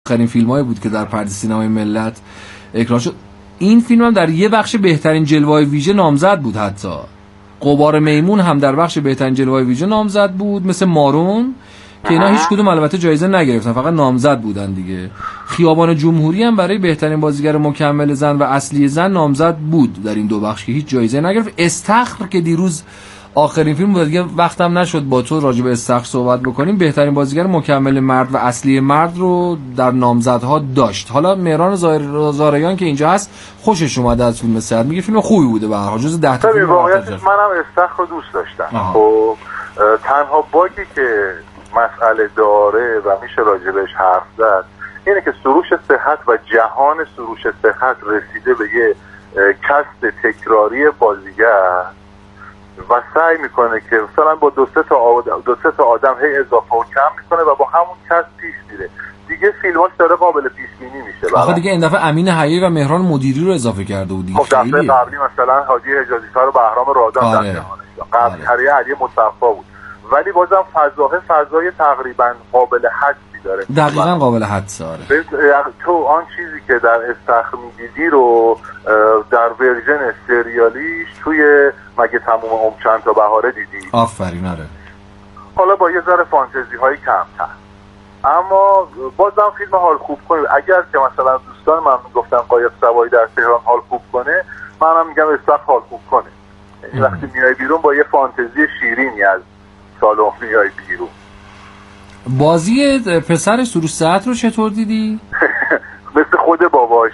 آخرین فیلمایی بود که در پرده سینمای ملت اکران شد. این فیلم هم در یه بخش بهترین جلوه‌های ویژه نامزد بود، حتی غبار میمون هم در بخش بهترین جلوه‌های ویژه نامزد بود، مثل مارون که اینا هیچ کدوم البته جایزه نگرفتن، فقط نامزد بودن دیگه. خیابان جمهوری هم برای بهترین بازیگر مکمل زن و اصلی زن نامزد بود در این دو بخش که هیچ جایزه نگرفت. استخر که دیروز آخرین فیلم بود دیگه، وقتم نشد با تو راجع به استخر صحبت بکنیم، بهترین بازیگر مکمل مرد و اصلی مرد رو در نامزدها داشت. حالا مهران زارعیان که اینجا هست خوشش اومده از فیلم سعد، میگه فیلم خوبی بوده، به هر حال جز 10 تا فیلم. واقعیتش منم استخر رو دوست داشتم. خب تنها باگی که مسئله داره و میشه راجبش حرف زد اینه که سروش صحت و جهان سروش صحت رسیده به یه کست تکراری بازیگر و سعی میکنه که مثلا با دو سه تا آدم هی اضافه و کم میکنه و با همون کست پیش میره دیگه. فیلماش داره قابل پیش بینی میشه. آخه دیگه این دفعه امین حیایی و مهران مدیری رو اضافه کرده بود دیگه. خب دفعه قبلی مثلا حاجی حجازی فر و بهرام رادان در جهانش، قبل کریه علی مصطفی بود، ولی بازم فضای تقریبا قابل حدسی داره. دقیقاً قابل حدس. آره تو آن چیزی که در استخر می‌دیدی رو در ورژن سریالیش توی مگه تموم چند تا بهاره دیدی. آفرین. آره حالا با یه ذره فانتزی های کمتر، اما بازم فیلم حال خوب کنه. اگر که مثلا دوستان من میگفتن قایق سواری در تهران حال خوب کنه، منم میگم استخر حال خوب کنه. وقتی میای بیرون با یه فانتزی شیرینی از سالن میای بیرون. بازی پسر سروش صحت رو چطور دیدی؟ مثل خود باباش.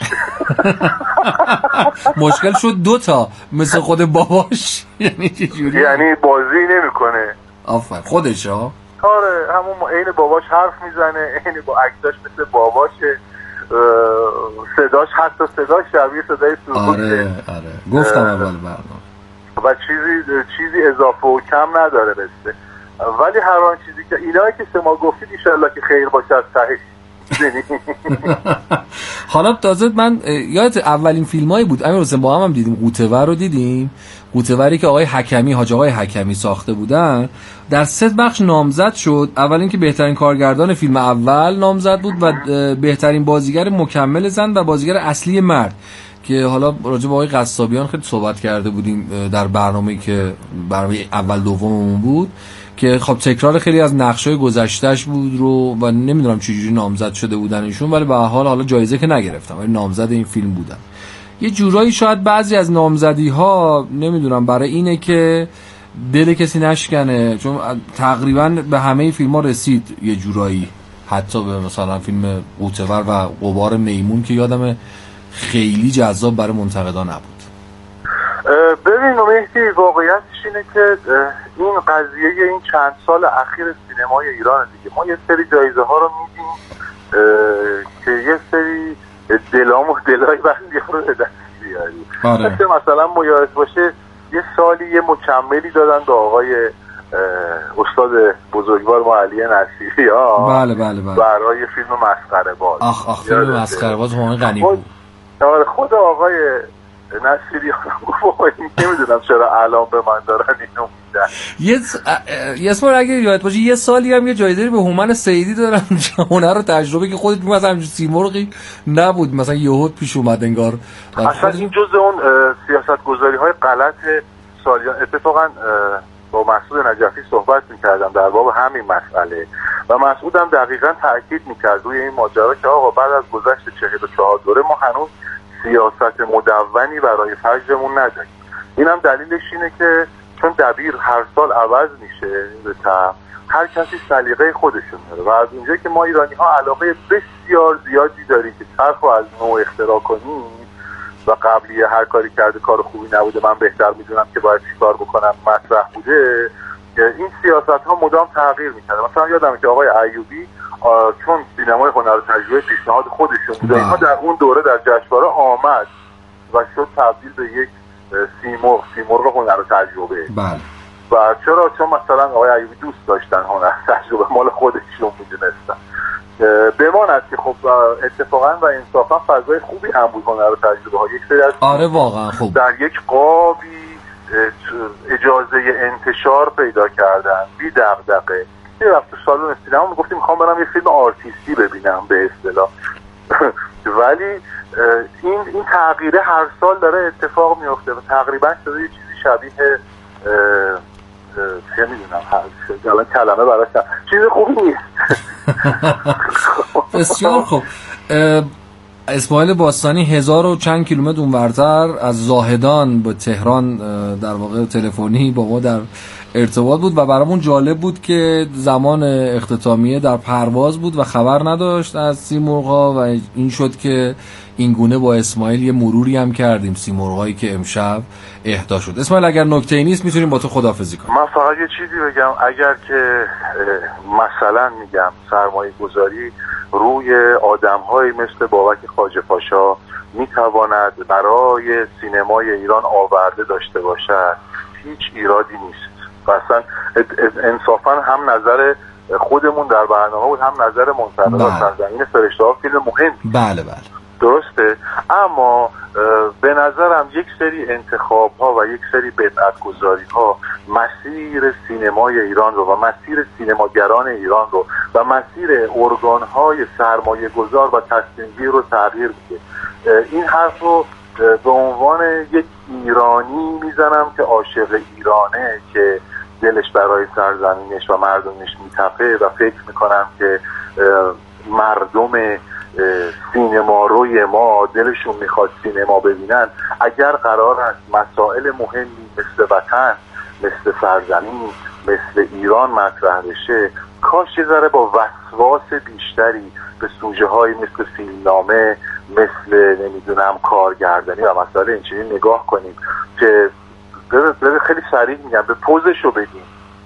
مشکل شد دوتا مثل خود باباش. یعنی چه جوری؟ یعنی بازی نمیکنه. آفر خودش ها. آره همون عین باباش حرف میزنه، عین با عکساش مثل باباشه، صداش شبیه صدای سروشه. آره گفتم اول برنامه. و چیزی اضافه و کم نداره بسته. ولی هر آن چیزی که اینایی که شما گفتید ان شاءالله که خیر باشه از تهش. حالا تازه من یادت اولین فیلمایی بود امیر حسین با هم دیدیم، قوطه‌ور رو دیدیم، قوطه‌وری که حاج آقای حکمی ساخته بودن، در 3 بخش نامزد شد. اول اینکه بهترین کارگردان فیلم اول نامزد بود و بهترین بازیگر مکمل زن و بازیگر اصلی مرد که حالا راجع به آقای قصابیان خیلی صحبت کرده بودیم در برنامه‌ای که برنامه اول دوممون بود که خب تکرار خیلی از نقشای گذشتهش بود رو و نمیدونم چجوری نامزد شده بودن ایشون، ولی به هر حال حالا جایزه که نگرفتم ولی نامزد این فیلم بودن. یه جورایی شاید بعضی از نامزدی ها نمیدونم برای اینه که دل کسی نشکنه، چون تقریبا به همه فیلم ها رسید یه جورایی، حتی به مثلا فیلم قوطه‌ور و غبار میمون که یادم خیلی جذاب برای منتقدان نبود. ببین مهدی، واقعیتش اینه که این قضیه این چند سال اخیر سینمای ایران دیگه، ما یه سری جایزه ها رو میدیم که یه سری دلای بندی ها رو به دست بیاریم. مثلا یادت باشه یه سالی یه مکملی دادن به آقای استاد بزرگوار ما علی نصیری بله برای فیلم مسخره باز. فیلم مسخره باز همه غنی بود. آره خود آقای نصیری نمیدونم چرا الان به من دارن اینو میدن. یه اسم اگه یادت باشه یه سالی هم یه جایزه به هومن سیدی دارن هنر رو تجربه که خودت مثلا همین سیمرغی نبود، مثلا یهود پیش اومد انگار. اصلا این جزء اون سیاست‌گذاری های غلط سالیان. اتفاقا با مسعود نجفی صحبت می‌کردم در باب همین مسئله و مسعود هم دقیقاً تاکید می‌کرد روی این ماجرا که آقا بعد از گذشت 44 دوره ما هنوز سیاست مدونی برای فجرمون نداریم. اینم دلیلش اینه که چون دبیر هر سال عوض میشه، هر کسی سلیقه خودشون داره و از اونجایی که ما ایرانی‌ها علاقه بسیار زیادی داریم که طرف رو از نو اختراع کنیم و قبلی هر کاری کرده کار خوبی نبوده، من بهتر میدونم که باید چیکار بکنم مطرح بوده، این سیاست‌ها مدام تغییر می‌کنه. مثلا یادمه که آقای ایوبی چون سینمای هنر و تجربه پیشنهاد خودشون بوده، اینها در اون دوره در جشنواره آمد و شد تبدیل به یک سیمرغ هنر و تجربه. بله. و چرا؟ چون مثلا آقای ایوبی دوست داشتن هنر تجربه مال خودشون میدونستن. بماند که خب اتفاقا و انصافا فضای خوبی هم بود هنر و تجربه ها. یک سری از آره واقعا خوب در یک قابی اجازه انتشار پیدا کردن بی دغدغه. یه وقت تو سالن سینما میگفتیم میخوام برم یه فیلم آرتیستی ببینم به اصطلاح، ولی این تغییره هر سال داره اتفاق میفته و تقریبا شده یه چیزی شبیه چه میدونم الان کلمه براش چیز خوبی نیست. بسیار خوب. اسماعیل باستانی 1000 و چند کیلومتر اونورتر از زاهدان به تهران در واقع تلفنی با ما در ارتباط بود و برامون جالب بود که زمان اختتامیه در پرواز بود و خبر نداشت از سیمرغ‌ها و این شد که این گونه با اسماعیل یه مروری هم کردیم سیمرغ‌هایی که امشب اهدا شد. اسماعیل اگر نکته‌ای نیست میتونیم با تو خداحافظی کنیم. من فقط یه چیزی بگم، اگر که مثلا میگم سرمایه گذاری روی آدم‌هایی مثل بابک خواجه پاشا میتواند برای سینمای ایران آورده داشته باشد هیچ ایرادی نیست. اصلا انصافا هم نظر خودمون در برنامه بود هم نظر منتقدان سرزمین فرشته‌ها فیلم مهم. بله درسته، اما به نظرم یک سری انتخاب‌ها و یک سری بدعت‌گذاری‌ها مسیر سینمای ایران رو و مسیر سینماگران ایران رو و مسیر ارگان‌های سرمایه‌گذار و تصمیم‌گیر رو تغییر میده. این حرف رو به عنوان یک ایرانی میزنم که عاشق ایرانه، که دلش برای سرزمینش و مردمش میتپه و فکر میکنم که مردم سینما روی ما دلشون میخواد سینما ببینن. اگر قرار است مسائل مهمی مثل وطن، مثل سرزمین، مثل ایران مطرح بشه، کاش یه ذره با وسواس بیشتری به سوژه های مثل فیلمنامه، مثل نمیدونم کارگردانی و مسائل اینچنین نگاه کنیم که خیلی سریع میگم به پوزشو بدیم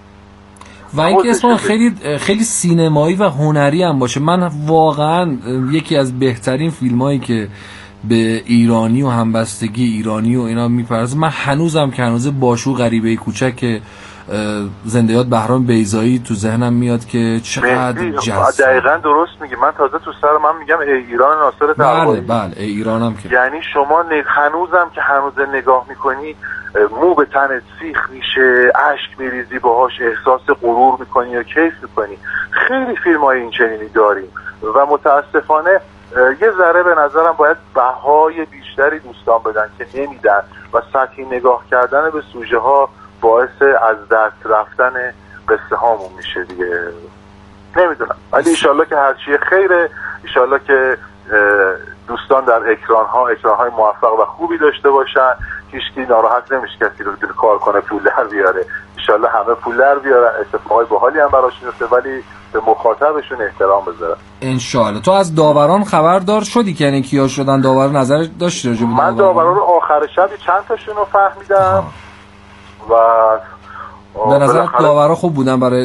و اینکه اسم خیلی سینمایی و هنری هم باشه. من واقعا یکی از بهترین فیلمایی که به ایرانی و همبستگی ایرانی و اینا میپرسه، من هنوزم که هنوز باشو غریبه کوچک زنده یاد بهرام بیضایی تو ذهنم میاد که چقدر جذاب. دقیقاً درست میگی. من تازه تو سر من میگم ای ایران ناصر طلبایی. بله ای ایرانم که یعنی شما هنوزم که هنوز نگاه میکنی مو به تنت سیخ میشه، اشک میریزی باهاش، احساس غرور میکنی یا کیف میکنی. خیلی فیلم‌های این چنینی داریم و متاسفانه یه ذره به نظرم باید بهای بیشتری دوستان بدن که نمیدن و سطحی نگاه کردن به سوژه ها باعث از دست رفتن قصه هامون میشه دیگه. نمیدونم، ولی ایشالله که هرچیه خیره، ایشالله که دوستان در اکرانهای موفق و خوبی داشته باشن، هیچکی ناراحت نمیشه کسی رو کار کنه پول در بیاره. ایشالله همه پول در بیارن، اتفاقای باحالی هم براشون میفته، ولی به مخاطبشون احترام بذارن انشالله. تو از داوران خبردار شدی که یعنی کیا شدن داور؟ نظر داشتی راجع به من داوران رو آخر شب چند تاشون رو فهمیدم و به نظر داورا خوب بودن برای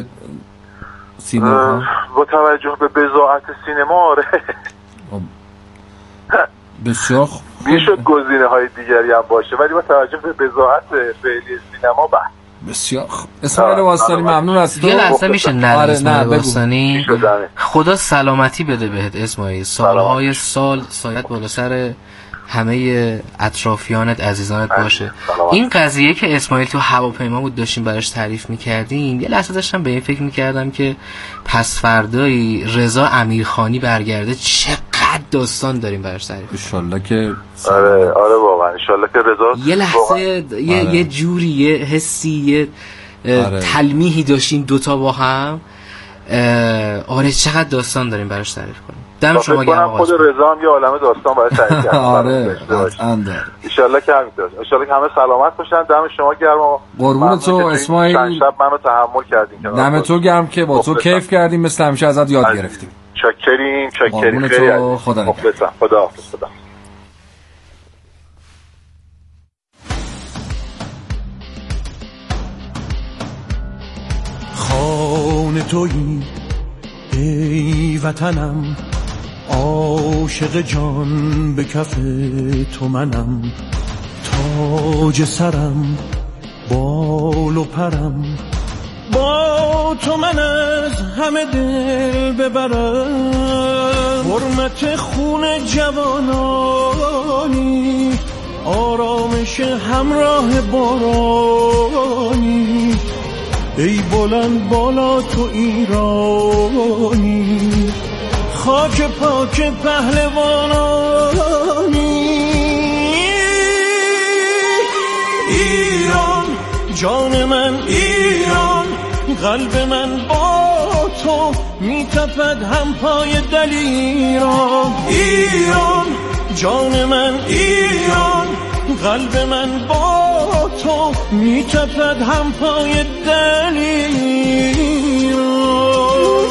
سینما با توجه به بضاعت سینما. آره بسیار خوب. میشد گزینه های دیگری هم باشه ولی با توجه به بضاعت فعلی سینما بسیار خوب. اسماعیل باستانی ممنون از تو. یه لحظه میشه اسماعیل باستانی خدا سلامتی بده بهت اسماعیل، سالهای سال سایت بالا سر همه اطرافیانت عزیزانت باشه. این قضیه که اسماعیل تو هواپیما بود داشتیم براش تعریف میکردیم، یه لحظه داشتم به این فکر میکردم که پس فردایی رضا امیرخانی برگرده چقدر داستان داریم براش تعریف. انشالله که آره واقعا انشالله که رضا یه لحظه یه جوری یه حسی یه تلمیحی داشتیم دوتا با هم. آره چقدر داستان داریم براش تعریف کنیم. دم شما گرم. خود رضا هم یه عالمه داستان برای تعریف کرد. آره انشالله که همینطور. انشالله که همه سلامت باشن. دم شما گرم. قربون تو اسماعیل. شب منو تحمل کردین. دم تو گرم که با تو کیف کردیم، مثل همیشه ازت یاد گرفتیم. چاکریم. خیلی خدا حافظ. خانه تویی ای وطنم، عاشق جان به کف تو منم، تاج سرم بال و پرم، با تو من از همه دل ببرم، حرمت خون جوانانی، آرامش همراه بارانی، ای بلند بالا تو ایرانی، خاک پاک پهلوانان جان من ایران، قلب من با تو میتپد هم پای دلیران. ایران جان من ایران، قلب من با تو میتپد هم پای دلیران.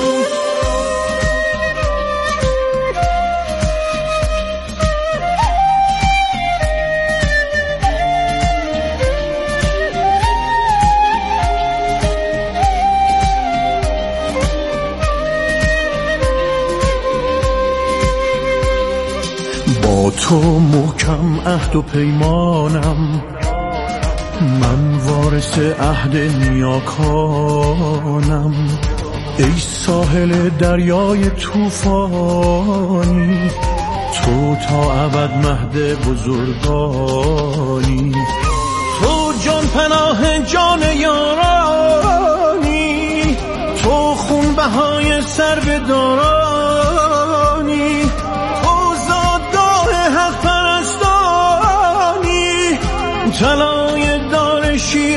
با تو محکم عهد و پیمانم، من وارث عهد نیاکانم. ای ساحل دریای طوفانی، تو تا ابد مهد بزرگانی. تو جان پناه جان یارانی، تو خون بهای سر به دارانی. تو زادگاه حق پرستانی، طلای دار شیر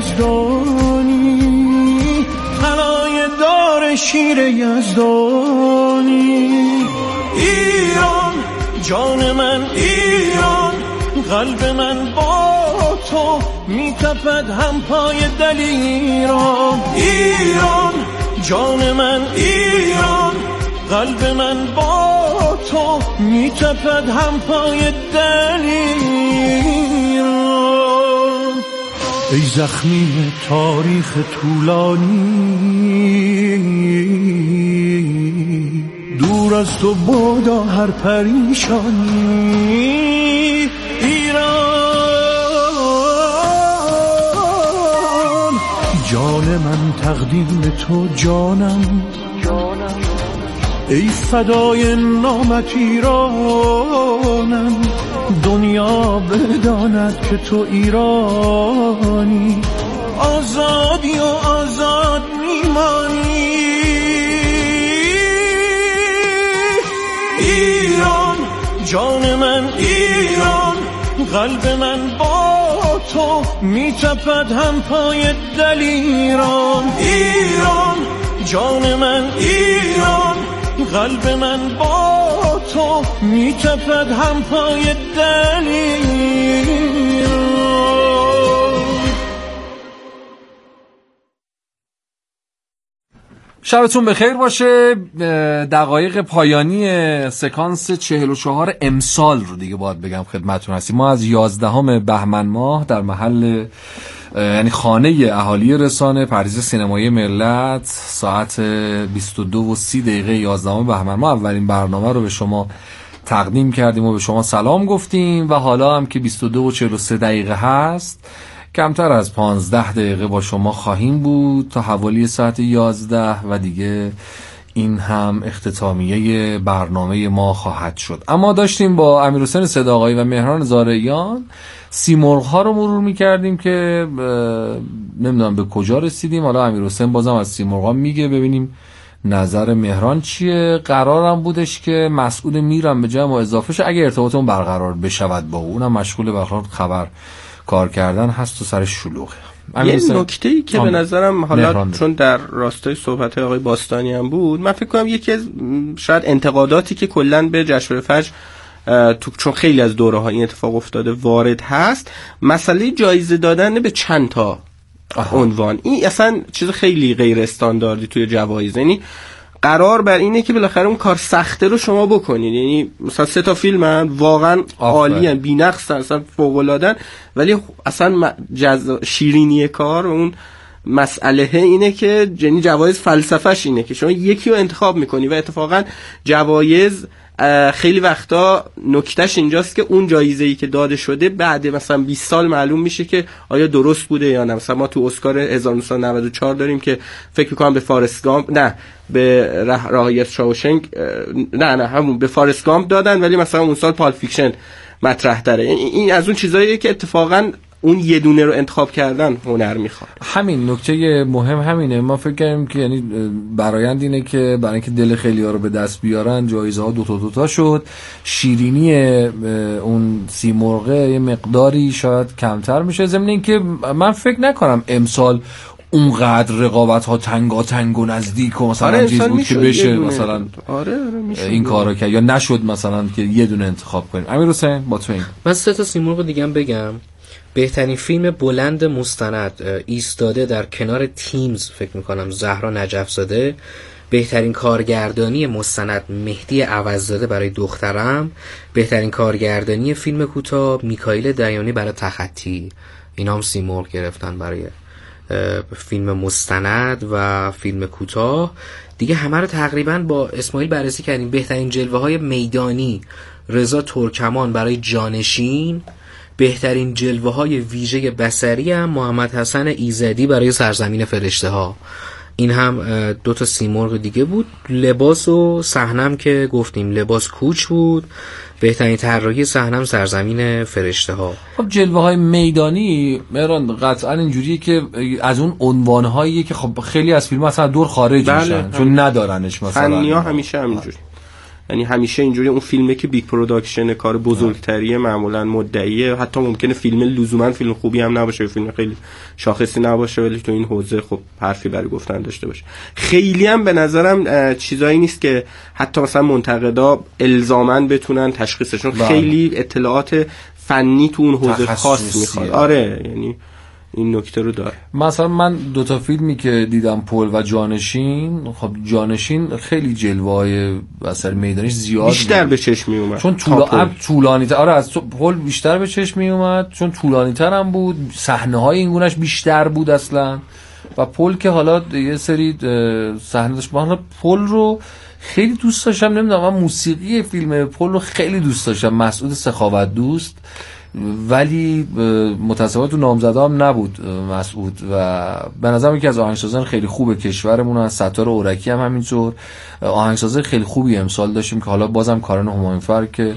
یزدانی. طلای دار شیر یزدانی. ایران جان من ایران، قلب من با تو میتپد هم پای دلیران. ایران جان من ایران، قلب من با تو میتپد هم پای دلیران. ای زخمی تاریخ طولانی، دور از تو بادا هر پریشانی. ایران جان من تقدیم تو جانم، ای فدای نامت ایرانم. دنیا بداند که تو ایرانی، آزادی و آزاد میمانی. ایران جان من ایران، قلب من با تو میتپد هم پای دلیران. ایران جان من ایران، قلب من با تو میتپد هم پای دلیران. شبتون بخیر باشه. دقایق پایانی سکانس 44 امسال رو دیگه باید بگم خدمتتون هستیم. ما از 11 بهمن ماه در محل یعنی خانه اهالی رسانه پردیس سینمایی ملت ساعت 22:30 11 بهمن ماه اولین برنامه رو به شما تقدیم کردیم و به شما سلام گفتیم و حالا هم که 22:43 هست کمتر از 15 دقیقه با شما خواهیم بود تا حوالی ساعت 11 و دیگه این هم اختتامیه برنامه ما خواهد شد. اما داشتیم با امیرحسین صداقایی و مهران زارعیان سیمرغ ها رو مرور میکردیم که نمیدونم به کجا رسیدیم. حالا امیرحسین بازم از سیمرغ ها میگه، ببینیم نظر مهران چیه. قرارم بودش که مسئول میرم به جمع اضافه شه اگه ارتباطمون برقرار بشود با اونم مشغول به خبر کار کردن هست و سرش شلوغه. یه نکته‌ای که به نظرم حالا چون در راستای صحبت آقای باستانی هم بود، من فکر کنم یکی از شاید انتقاداتی که کلاً به جشنواره فجر چون خیلی از دوره‌ها این اتفاق افتاده وارد هست، مسئله جایزه دادن به چند تا عنوان. این اصلا چیز خیلی غیر استانداردی توی جوایز، یعنی قرار بر اینه که بالاخره اون کار سخته رو شما بکنید. یعنی مثلا 3 تا فیلمن واقعا عالیان، بی‌نقصن، اصلا فوق‌العاده‌ن، ولی اصلا شیرینی کار اون مسئله اینه که یعنی جوایز فلسفه‌ش اینه که شما یکی رو انتخاب می‌کنی و اتفاقا جوایز خیلی وقتا نکتهش اینجاست که اون جایزه‌ای که داده شده بعد مثلا 20 سال معلوم میشه که آیا درست بوده یا نه. مثلا ما تو اسکار 1994 داریم که فکر می‌کنم به فارست گامپ، نه به رهایی از شاوشنگ، نه همون به فارست گامپ دادن، ولی مثلا اون سال پال فیکشن مطرح داره. این از اون چیزاییه که اتفاقا اون یه دونه رو انتخاب کردن هنر میخواد. همین نکته مهم همینه. ما فکر کردیم که یعنی برآیند اینه که برای اینکه دل خیلی‌ها رو به دست بیارن جایزه ها دوتا شد، شیرینی اون سیمرغ یه مقداری شاید کمتر میشه، ضمن اینکه من فکر نکنم امسال اونقدر رقابت ها تنگ و نزدیک و مثلا چیز بود که بشه مثلا این کارو کرد یا نشد مثلا که یه دونه انتخاب کنیم. امیرحسین با تو این من 3 تا سیمرغ دیگه هم بگم. بهترین فیلم بلند مستند ایستاده در کنار تیمز فکر میکنم زهرا نجف‌زاده. بهترین کارگردانی مستند مهدی عوضزاده برای دخترم. بهترین کارگردانی فیلم کوتاه میکائیل دیانی برای تخطی. اینا هم سیمرغ گرفتن برای فیلم مستند و فیلم کوتاه. دیگه همه رو تقریبا با اسماعیل بررسی کردیم. بهترین جلوه های میدانی رضا ترکمان برای جانشین. بهترین جلوه های ویژه بصری هم محمد حسن ایزدی برای سرزمین فرشته ها. این هم 2 تا سیمرغ دیگه بود. لباس و صحنم که گفتیم لباس کوچ بود. بهترین طراحی صحنه سرزمین فرشته ها. خب جلوه های میدانی مهران قطعا اینجوریه که از اون عنوان هایی که خب خیلی از فیلم اصلا دور خارج میشن چون ندارنش مثلا. فنیا همیشه همینجوری، یعنی همیشه اینجوری اون فیلمی که بیگ پروداکشن کار بزرگتریه معمولا مدعیه، حتی ممکنه فیلم لزوما فیلم خوبی هم نباشه، فیلم خیلی شاخصی نباشه، ولی تو این حوزه خب حرفی برای گفتن داشته باشه. خیلی هم به نظرم چیزایی نیست که حتی مثلا منتقدا الزاما بتونن تشخیصشون، خیلی اطلاعات فنی تو اون حوزه خاص میخواد. آره یعنی این نکته رو داره. مثلا من 2 تا فیلمی که دیدم پل و جانشین، خب جانشین خیلی جلوه‌های اثر میدانیش زیاد بیشتر به چشم می اومد چون طولانی تر. آره از پل بیشتر به چشم می اومد چون طولانی تر هم بود، صحنه‌های این گونه‌اش بیشتر بود اصلا. و پل که حالا یه سری صحنه داشت. من پل رو خیلی دوست داشتم، نمیدونم من موسیقی فیلم پل رو خیلی دوست داشتم، مسعود سخاوت دوست، ولی متاسفانه تو نامزده هم نبود مسعود. و به نظرم یکی از آهنگسازان خیلی خوب کشورمون از ستار اورکی هم همینطور آهنگساز خیلی خوبی امسال داشتیم که حالا بازم کارن همایونفر که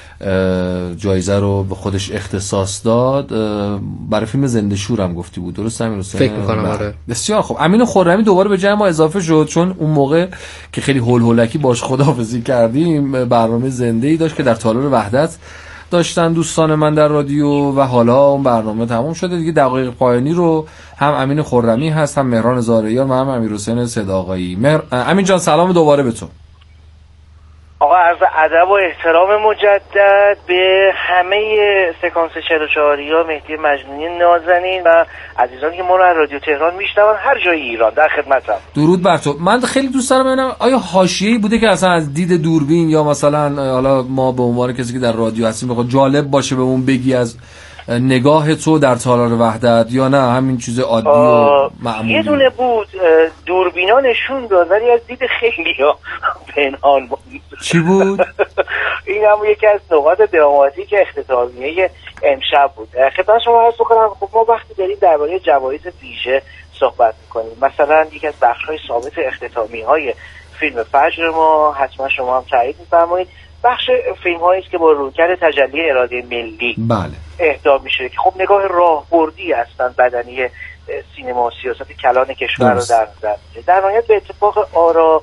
جایزه رو به خودش اختصاص داد برای فیلم زنده شور هم گفتی بود، درست امیر حسین؟ فکر می‌کنم آره. بسیار خوب. امین خرمی دوباره به جمع ما اضافه شد چون اون موقع که خیلی هول هولکی باش خداحافظی کردیم برنامه زنده‌ای داشت که در تالار وحدت داشتن دوستان من در رادیو و حالا اون برنامه تموم شده دیگه. دقایق پایانی رو هم امین خرمی هست، هم مهران زارعیان و هم امیرحسین صداقایی. امین جان سلام دوباره به تو. آقا عرض ادب و احترام مجدد به همه سکانس 44 ها، مهدی مجنونی نازنین و عزیزانی که ما رو از رادیو تهران میشنون هر جای ایران، در خدمتم. درود بر تو. من خیلی دوست دارم ببینم آیا حاشیه‌ای بوده که اصلا از دید دوربین یا مثلا حالا ما به عنوان کسی که در رادیو هستیم بخواد جالب باشه بهمون بگی از نگاه تو در تالار وحدت، یا نه همین چیز عادی و معمولی؟ یه دونه بود دوربینا نشون داد ولی از دید خیلی‌ها پنهان بود. چی بود؟ این هم یکی از نقاط دراماتیک اختتامیه امشب بود. خدمت شما عرض کنم خب ما وقتی داریم درباره جوایز ویژه صحبت می‌کنیم، مثلا یکی از بخش‌های ثابت اختتامیه‌های فیلم فجر ما، حتما شما هم تایید می‌فرمایید، بخش فیلم‌هایی است که با رویکرد تجلی اراده ملی اهدا میشه که خب نگاه راهبردی هستند بدنی سینما و سیاست کلان کشور رو در نظر می‌گیره. در نهایت به اتفاق آرا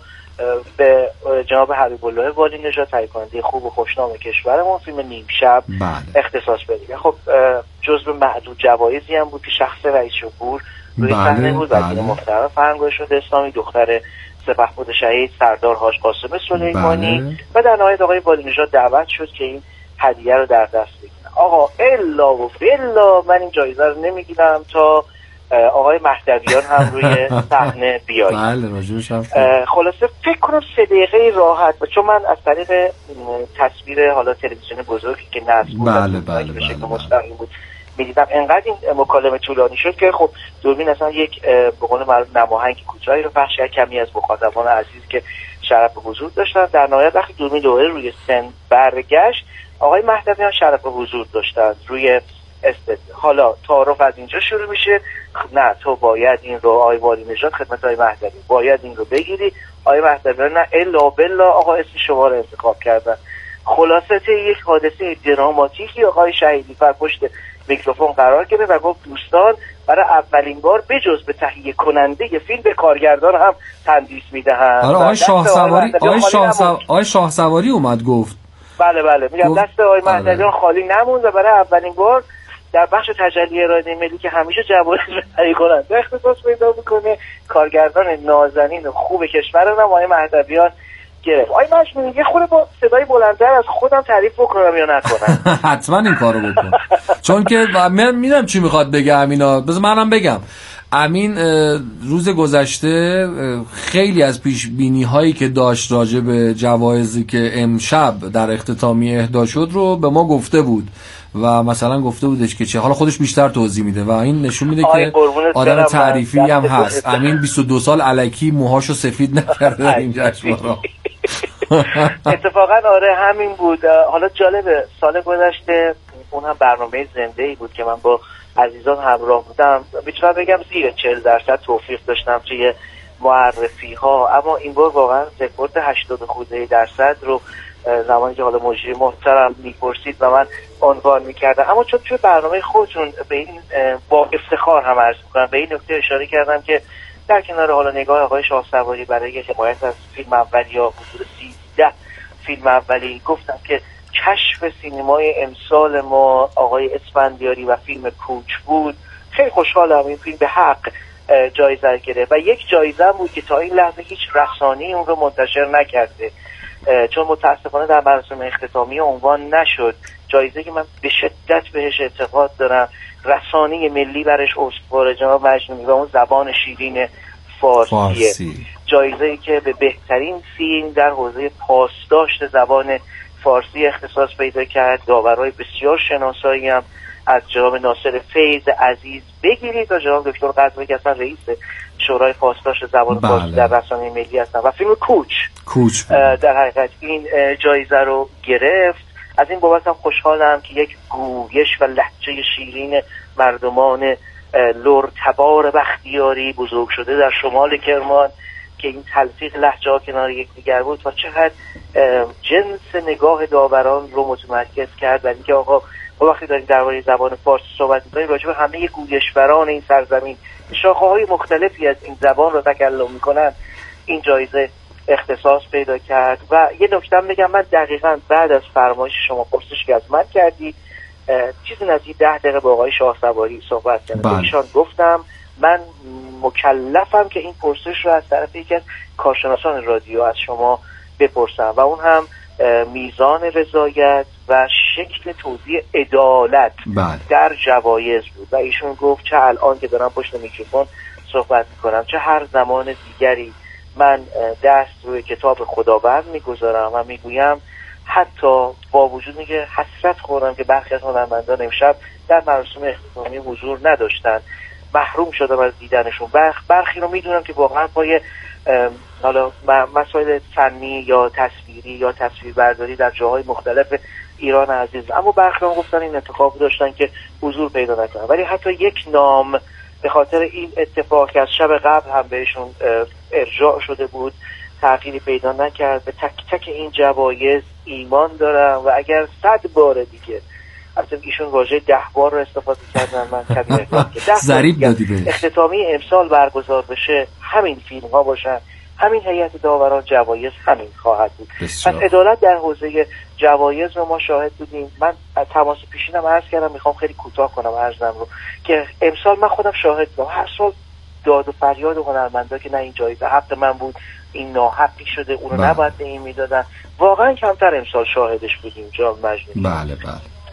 به جناب حبیب الله والی نژاد تهیه کننده خوب و خوشنام کشورمون فیلم نیم شب اختصاص بده. خب جزو معدود جوایزی هم بود که شخص رئیس جمهور روی صحنه بود، وزیر محترم فرهنگ شده اسلامی، دختر سپهبد شهید سردار حاج قاسم سلیمانی و در نهایت آقای والی نژاد دعوت شد که این هدیه رو در دست بگیرن. آقا الا و بلا من این جایزه رو نمیگیرم تا آقای مهدویان هم روی صحنه بیاید. بله راجبش خلاصه فکر کنم 3 دقیقه راحت، چون من از طریق تصویر حالا تلویزیون بزرگی که نصب بود به شکل مستقیم بود می‌دیدم، انقدر این مکالمه طولانی شد که خب دوربین اصلا یک به قول معروف نماهنگ کوتاهی رو پخش کرد. کمی از مخاطبان عزیز که شرف حضور داشتن، در نهایت وقتی دوربین دوباره روی سن برگشت آقای مهدویان شرف حضور داشتن روی استدیو. حالا تعارف از اینجا شروع میشه، نه تو باید این رو آقای والی نژاد خدمت آقای مهدوی باید این رو بگیری، آقای مهدویان نه الا بلا آقا اسم شما رو انتخاب کردن. خلاصه یک حادثه دراماتیکی آقای شهیدی فر پشت میکروفون قرار گرفت و گفت دوستان برای اولین بار بجز به تهیه کننده فیلم به کارگردان هم تندیس میدهند. آقای شاه سواری اومد گفت بله میگم دست آقای مهدویان خالی نموند و برای اولین بار در بخش تجلی اراده ملی که همیشه جوایز به تهیه کننده اختصاص پیدا میکنه، کارگردان نازنین خوب کشورم آقای مهدویان گرفت. آقای مجنونی یه خورده با صدای بلندتر از خودم تعریف بکنم یا نکنم؟ حتما این کارو بکن، چون که من میدونم چی میخواد بگه امینا. بذار منم بگم. امین روز گذشته خیلی از پیش بینی هایی که داشت راجع به جوایزی که امشب در اختتامیه اهدا شد رو به ما گفته بود و مثلا گفته بودش که چه، حالا خودش بیشتر توضیح میده و این نشون میده که آدم تعریفی هم هست. امین 22 سال الکی موهاشو سفید نکرده در این جشنواره. اتفاقا آره همین بود. حالا جالبه سال گذشته اون هم برنامه زنده‌ای بود که من با عزیزان همراه بودم، میتونم بگم زیر 40% توفیق داشتم توی معرفی ها، اما این بار واقعا رکورد 80% رو زمانی که حالا مجری محترم میپرسید و من عنوان میکردم، اما چون توی برنامه خودتون به این با افتخار هم عرض میکنم به این نکته اشاره کردم که در کنار حالا نگاه آقای شاه سواری برای حمایت از فیلم اولی یا حضور 13 فیلم اولی، گفتم که کشف سینمای امسال ما آقای اسفندیاری و فیلم کوچ بود. خیلی خوشحالم این فیلم به حق جایزه گرفت و یک جایزه بود که تا این لحظه هیچ رسانه‌ای اون رو منتشر نکرده، چون متاسفانه در مراسم اختتامی عنوان نشد. جایزه که من به شدت بهش اعتقاد دارم، رسانه ملی برش استوار جناب مجنونی و اون زبان شیرین فارسیه. جایزه‌ای که به بهترین فیلم در حوزه پاسداشت زبان فارسی اختصاص پیدا کرد. داورای بسیار شناسایی هم از جناب ناصر فیض عزیز بگیرید تا جناب دکتر قدری که اصلا رئیس شورای پاسداشت زبان فارسی در رسانه ملی هستن و فیلم کوچ در حقیقت این جایزه رو گرفت. از این بابت هم خوشحالم که یک گویش و لهجه شیرین مردمان لرتبار بختیاری بزرگ شده در شمال کرمان که این تلفیق لهجه ها کنار یکدیگر بود و چقدر جنس نگاه داوران رو متمرکز کرد. و اینکه آقا ما وقتی داریم درباره زبان فارسی صحبت می‌کنیم راجع به همه گویشوران این سرزمین شاخه‌های مختلفی از این زبان رو تکلم می‌کنن این جایزه اختصاص پیدا کرد. و یه نکته بگم، من دقیقاً بعد از فرمایش شما پرسش که از من کردید چیزی نزدیک 10 دقیقه با آقای شاه سواری صحبت کردم. ایشان گفتم من مکلفم که این پرسش رو از طرف یکی از کارشناسان رادیو از شما بپرسم و اون هم میزان رضایت و شکل توزیع عدالت در جوایز بود و ایشون گفت چه الان که دارم پشت میکروفون صحبت میکنم چه هر زمان دیگری من دست روی کتاب خداوند میگذارم و میگویم حتی با وجود اینکه حسرت خوردم که برخی از هنرمندان امشب در مراسم اختتامی حضور نداشتن، محروم شدم از دیدنشون. برخی رو میدونم که واقعا پای حالا مسائل فنی یا تصویری یا تصویربرداری در جاهای مختلف ایران عزیز، اما برخی هم گفتن این انتخاب داشتن که حضور پیدا نکنن، ولی حتی یک نام به خاطر این اتفاق که از شب قبل هم بهشون ارجاع شده بود تغییری پیدا نکرد. به تک تک این جوایز ایمان دارم و اگر 100 بار دیگه اصلا ایشون واژه 10 بار رو استفاده کردن من کمی احتمال که 10 ضریب دادی بهش اختتامی امسال برگزار بشه همین فیلم ها باشن، همین هیئت داوران، جوایز همین خواهد بود. پس عدالت در حوزه جوایز رو ما شاهد بودیم. من تماس پیشینم عرض کردم میخوام خیلی کوتاه کنم عرضم رو که امسال من خودم شاهد بودم، هر سال داد و فریاد هنرمندا که نه این جایزه حق من بود، این ناحقی شده، اونو نباید به این میدادن. واقعا کمتر امسال شاهدش بودیم جناب مجنونی. بله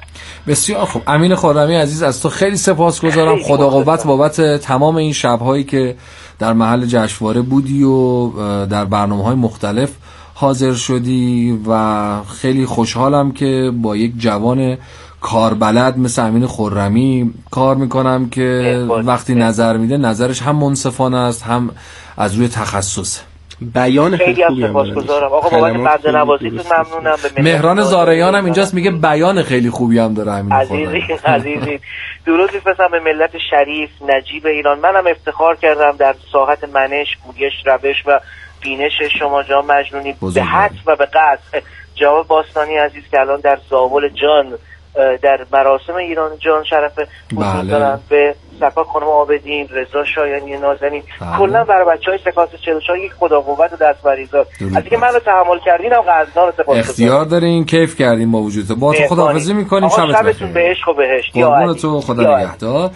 بسیار خوب. امین خرمی عزیز از تو خیلی سپاسگزارم. خدا قوت بابت تمام این شب‌هایی که در محل جشنواره بودی و در برنامه‌های مختلف حاضر شدی و خیلی خوشحالم که با یک جوان کاربلد مثل امین خرمی کار میکنم که وقتی نظر میده نظرش هم منصفانه است هم از روی تخصص. بیان خیلی خوبی هم سپاسگزارم آقا بابت بنده نوازیتون ممنونم. به مهران زارعیان هم اینجاست میگه بیان خیلی خوبی هم داره امین خرمی. عزیزی درود میفرستم به ملت شریف نجیب ایران. منم افتخار کردم در ساحت منش، گویش، روش و بینش شما جناب مجنونی به حد و به قصد. جواب باستانی عزیز که الان در زاول جان در مراسم ایران جان شرف حضور دارن، به سپاک خانم عابدین، رضا شایانی نازنین، کلا برای بچهای سکانس 44 یک خدا قوت و دست بریزاد. از اینکه منو تحمل کردین و قدردان سپاس اختیار دارین، کیف کردین با وجودت. با تو خداحافظی می‌کنیم. شبتون به عشق و بهشت. قربون تو، خدا نگهدار.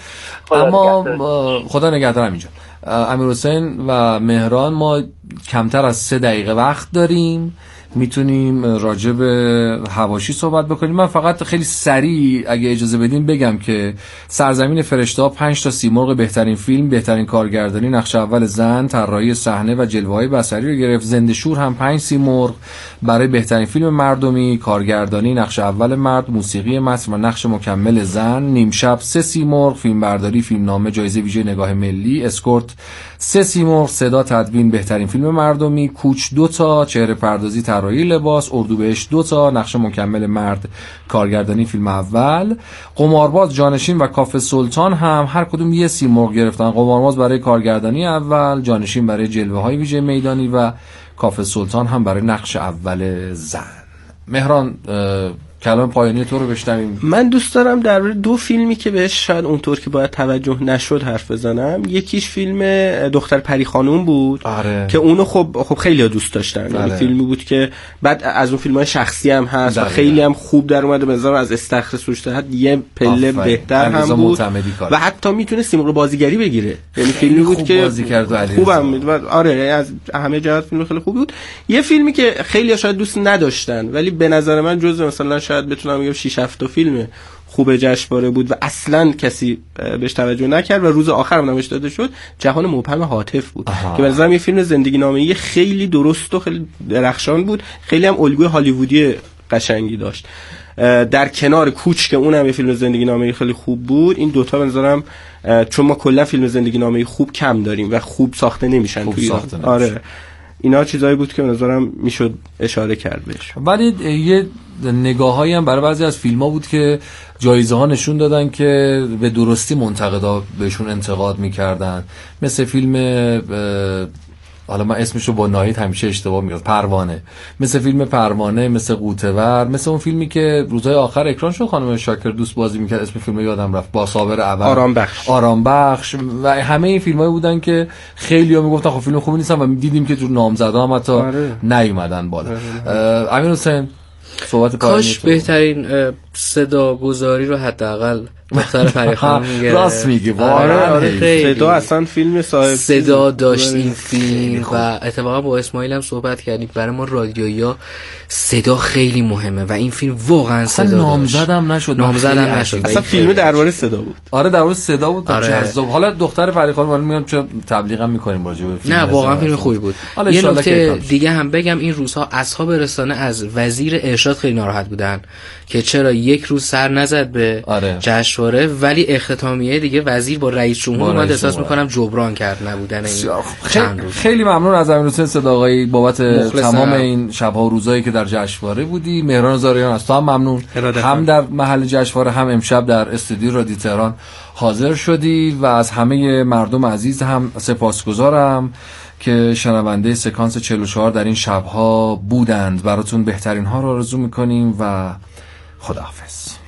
اما خدا نگهدار. همینجا امیرحسین و مهران، ما کمتر از 3 دقیقه وقت داریم، میتونیم راجع به حواشی صحبت بکنیم. من فقط خیلی سریع اگه اجازه بدین بگم که سرزمین فرشته‌ها 5 تا سیمرغ بهترین فیلم، بهترین کارگردانی، نقش اول زن، طراحی صحنه و جلوه‌های بصری رو گرفت. زنده شور هم 5 سیمرغ برای بهترین فیلم مردمی، کارگردانی، نقش اول مرد، موسیقی متن و نقش مکمل زن. نیم شب 3 سیمرغ، فیلمبرداری، فیلمنامه، جایزه ویژه نگاه ملی. اسکورت 3 سیمرغ، صدا تدوین، بهترین فیلم مردمی. کوچ 2 تا، چهره پردازی، طراحی لباس. اردوبهشت 2 تا، نقش مکمل مرد، کارگردانی فیلم اول. قمارباز، جانشین و کافه سلطان هم هر کدوم 1 سیمرغ گرفتن. قمارباز برای کارگردانی اول، جانشین برای جلوه‌های ویژه میدانی و کافه سلطان هم برای نقش اول زن. مهران، کلام پایانی تو رو بشنویم. من دوست دارم درباره 2 فیلمی که بهش شاید اونطور که باید توجه نشد حرف بزنم. یکیش فیلم دختر پری خانوم بود که اونو خب خیلی دوست داشتن. یعنی فیلمی بود که بعد از اون فیلم‌های شخصی هم هست و خیلی هم خوب در اومده. به نظرم از استخر سوشته یه پله بهتر هم بود و حتی میتونه سیمرغ بازیگری بگیره. یعنی فیلمی بود که خوبم بود. آره، از همه جهت فیلم خیلی خوب بود. یه فیلمی که خیلی شاید دوست نداشتن ولی به نظر من جزو مثلا شاید بتونم بگم 6-7 تا فیلم خوب جشنواره بود و اصلا کسی بهش توجه نکرد و روز آخر هم نمایش داده شد. جهان مبهم هاتف بود که به نظرم یه فیلم زندگی نامه‌ای خیلی درست و خیلی درخشان بود. خیلی هم الگوی هالیوودی قشنگی داشت. در کنار کوچ که اونم یه فیلم زندگی نامه‌ای خیلی خوب بود. این دوتا به نظرم، چون ما کلا فیلم زندگی نامه‌ای خوب کم داریم و خوب ساخته نمیشن توی ایران. آره، اینا چیزایی بود که به نظرم میشد اشاره کرد بهش. ولی یه نگاهایی هم برای بعضی از فیلم‌ها بود که جایزه ها نشون دادن که به درستی منتقدا بهشون انتقاد می‌کردن. مثل فیلم، حالا من اسمشو با ناهید همیشه اشتباه میگم، پروانه. مثل فیلم پروانه، مثل قوطه‌ور، مثل اون فیلمی که روزهای آخر اکران شد خانم شاکر دوست بازی میکرد، اسم فیلم یادم رفت، با صابر اول، آرام بخش و همه این فیلمایی بودن که خیلی‌ها میگفتن خب فیلم خوبی نیستن و دیدیم که تو نامزدها هم حتی نیومدن بالا. امیرحسین، صحبت کاش بهترین صدا گذاری رو حداقل دختر پری خانوم میگه. راست میگه، آره صدا اصلا فیلم صاحب صدا داشت این فیلم و اتفاقا با اسماعیل هم صحبت کردیم. برای ما رادیویی صدا خیلی مهمه و این فیلم واقعا صدا داشت. نامزدم نشد. اصلا فیلم درباره صدا بود. آره درباره صدا بود. جذاب. حالا دختر پری خانوم میگم چه تبلیغم میکنیم راجع به فیلم. نه واقعا فیلم خوبی بود. یه نکته دیگه هم بگم، این روزها اصحاب رسانه از وزیر ارشاد خیلی ناراحت بودن که چرا یک روز سر نزد به جشنواره ولی اختتامیه دیگه وزیر با رئیس جمهور اومد. احساس میکنم جبران کرد نبودن این چند روز. خیلی ممنون از امیرحسین صداقایی بابت تمام این شب‌ها و روزایی که در جشنواره بودی. مهران زاریان از تو هم ممنون، هم در محل جشنواره هم امشب در استودیو رادیو تهران حاضر شدی و از همه مردم عزیز هم سپاسگزارم که شنونده سکانس 44 در این شب‌ها بودند. براتون بهترین ها رو آرزو می‌کنیم و خداحافظ.